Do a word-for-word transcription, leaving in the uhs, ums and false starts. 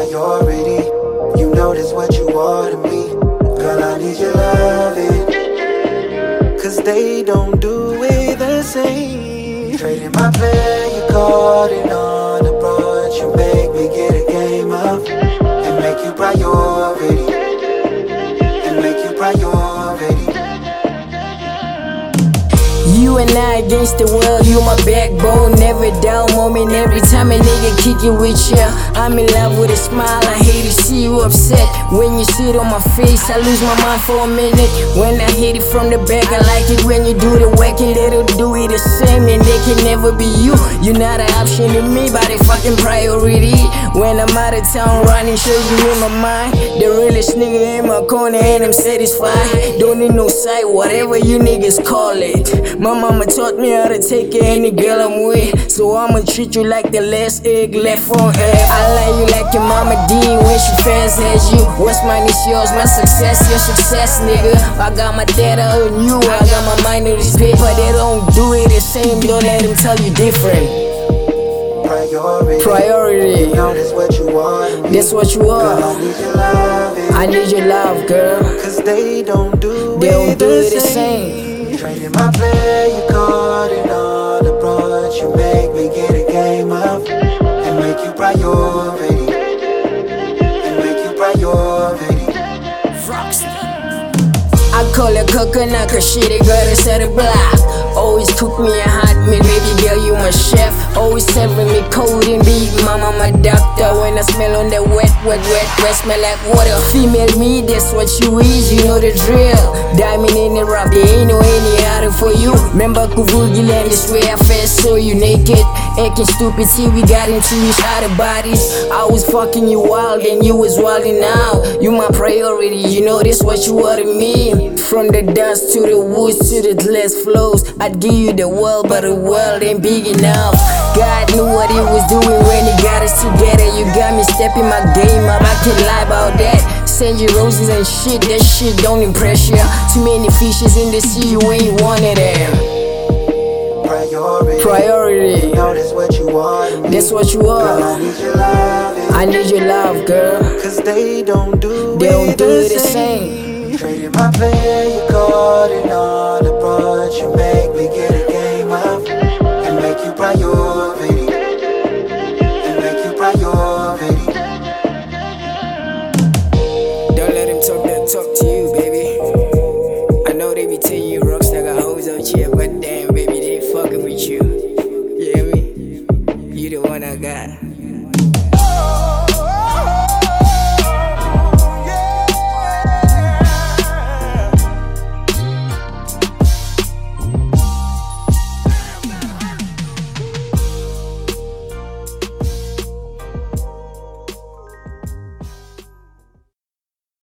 priority. You know that's what you are to me. Girl, I need your loving, cause they don't do it the same. Trading my play, you caught it on approach. You make me get a game up and make you priority, and make you priority. You and I against the world, you my backbone, never down moment. Every time a nigga kick it with you, I'm in love with a smile. I hate to see you upset when you sit on my face. I lose my mind for a minute when I hit it from the back. I like it when you do the work and let her do it the same. And they can never be you. You're not an option to me, but a fucking priority. When I'm out of town running, show you in my mind. The realest nigga in my corner and I'm satisfied. Don't need no sight, whatever you niggas call it. My mama taught me how to take care of any girl I'm with, so I'ma treat you like the last egg left on earth. I like you like your mama D when she fast as you. What's mine is yours, my success, your success, nigga. I got my data on you, I got my mind on this paper. They don't do it the same, don't let them tell you different. Priority, Priority. You know that's what you are to me. That's what you are. Girl, I need your loving, I need your love, girl. cause they don't do They it don't do the it the same. same. Trading my play, you caught it on approach. You make me get a game up and make you priority, and make you priority. I call her coconut cause she the goddess of the block. Always cook me a hot meal, baby girl, you my chef. Always serving me cold and beat, mama my doctor. When I smell on that wet, wet, wet, wet, smell like water. Female me, that's what you is, you know the drill. Diamond in the rough, there ain't no any harder for you. Remember Kuvugi land, this way I first saw you naked. Acting stupid, see we got into each other bodies. I was fucking you wild and you was wilding out. You my priority, you know this what you are to me. From the dust to the woods to the glass flows, I'd give you the world, but the world ain't big enough. God knew what he was doing when he got us together. You got me stepping my game up, I can't lie about that. Send you roses and shit, that shit don't impress you. Too many fishes in the sea, you ain't one of them. Priority, Priority. You know that's what you are to me. That's what you Girl, are. I need your loving, I need your love, girl. cause they don't do They it don't do the it the same. Trading my play, you caught it on approach. You make me get a game up and make you priority.